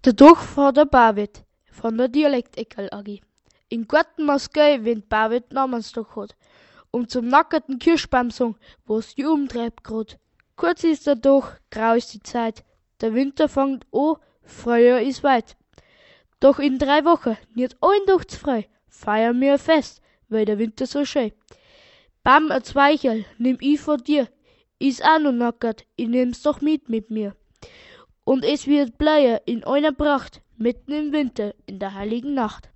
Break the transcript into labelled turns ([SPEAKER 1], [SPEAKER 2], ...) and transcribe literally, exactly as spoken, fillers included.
[SPEAKER 1] De Doch vor der Barwit von der Dialektekel A G. In Gott Moskau wint Barwit Namensdag hat, um zum nackten Kirschbaumsong, wo's die umtreibt grad. Kurz ist der Doch, grau ist die Zeit, der Winter fängt an, Frühjahr ist weit. Doch in drei Wochen, nicht ein Tag zu frei, feiern wir ein Fest, weil der Winter so schön. Bam, a Zweichel, nimm ich von dir, is auch noch nackert, ich nehm's doch mit mit mir. Und es wird bleiben in einer Pracht, mitten im Winter, in der heiligen Nacht.